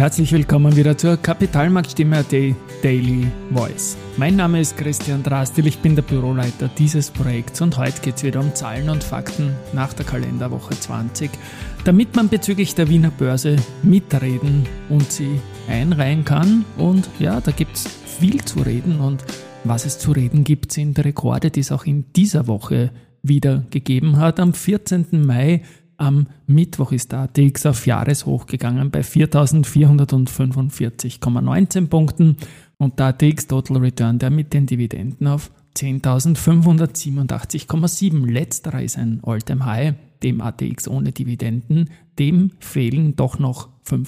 Herzlich willkommen wieder zur Kapitalmarktstimme.at Daily Voice. Mein Name ist Christian Drastil, ich bin der Büroleiter dieses Projekts und heute geht es wieder um Zahlen und Fakten nach der Kalenderwoche 20, damit man bezüglich der Wiener Börse mitreden und sie einreihen kann. Und ja, da gibt es viel zu reden und was es zu reden gibt, sind Rekorde, die es auch in dieser Woche wieder gegeben hat. Am 14. Mai am Mittwoch ist der ATX auf Jahreshoch gegangen bei 4.445,19 Punkten und der ATX Total Return, der mit den Dividenden auf 10.587,7. Letzterer ist ein All-Time High, dem ATX ohne Dividenden, dem fehlen doch noch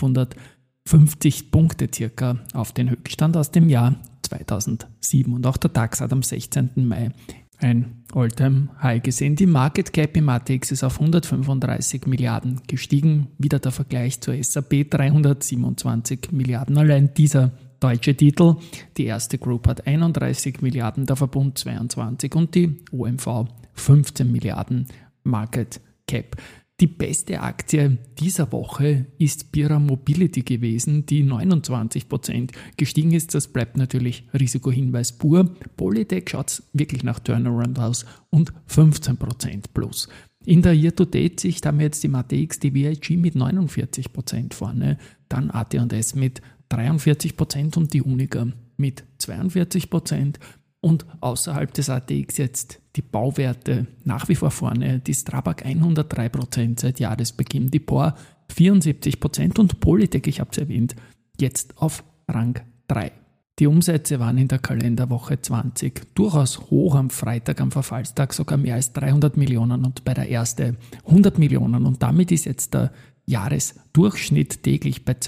550 Punkte circa auf den Höchststand aus dem Jahr 2007. Und auch der DAX hat am 16. Mai ein All-Time-High gesehen. Die Market Cap im ATX ist auf 135 Milliarden gestiegen. Wieder der Vergleich zur SAP, 327 Milliarden. Allein dieser deutsche Titel. Die erste Group hat 31 Milliarden, der Verbund 22 und die OMV 15 Milliarden Market Cap. Die beste Aktie dieser Woche ist Bira Mobility gewesen, die 29% gestiegen ist. Das bleibt natürlich Risikohinweis pur. Polytech schaut wirklich nach Turnaround aus und 15% plus. In der Year-to-Date-Sicht haben wir jetzt im ATX die VIG mit 49% vorne, dann AT&S mit 43% und die Unica mit 42%. Und außerhalb des ATX jetzt die Bauwerte nach wie vor vorne, die Strabag 103% seit Jahresbeginn, die POR 74% und Polytech, ich habe es erwähnt, jetzt auf Rang 3. Die Umsätze waren in der Kalenderwoche 20 durchaus hoch, am Freitag, am Verfallstag sogar mehr als 300 Millionen und bei der erste 100 Millionen und damit ist jetzt der Jahresdurchschnitt täglich bei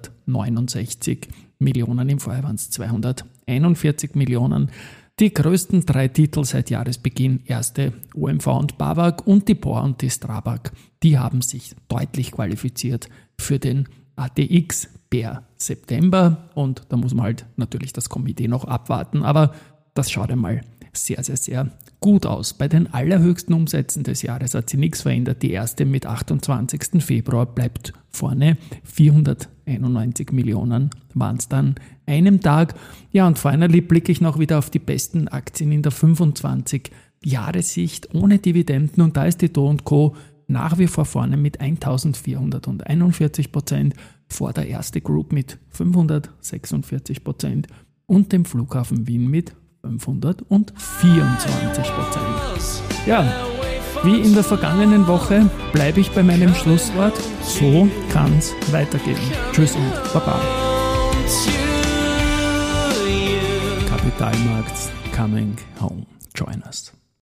269 Millionen, im Vorjahr waren es 241 Millionen. Die größten drei Titel seit Jahresbeginn, erste OMV und BAWAG und die POR und die Strabag, die haben sich deutlich qualifiziert für den ATX per September und da muss man halt natürlich das Komitee noch abwarten, aber das schaut einmal sehr, sehr, sehr gut aus. Bei den allerhöchsten Umsätzen des Jahres hat sich nichts verändert. Die erste mit 28. Februar bleibt vorne. 491 Millionen waren es dann einem Tag. Ja, und finally blicke ich noch wieder auf die besten Aktien in der 25-Jahressicht ohne Dividenden. Und da ist die Do & Co. nach wie vor vorne mit 1441%, vor der erste Group mit 546% und dem Flughafen Wien mit 524%. Ja, wie in der vergangenen Woche bleibe ich bei meinem Schlusswort. So kann's weitergehen. Tschüss und Baba. Kapitalmarkts coming home. Join us.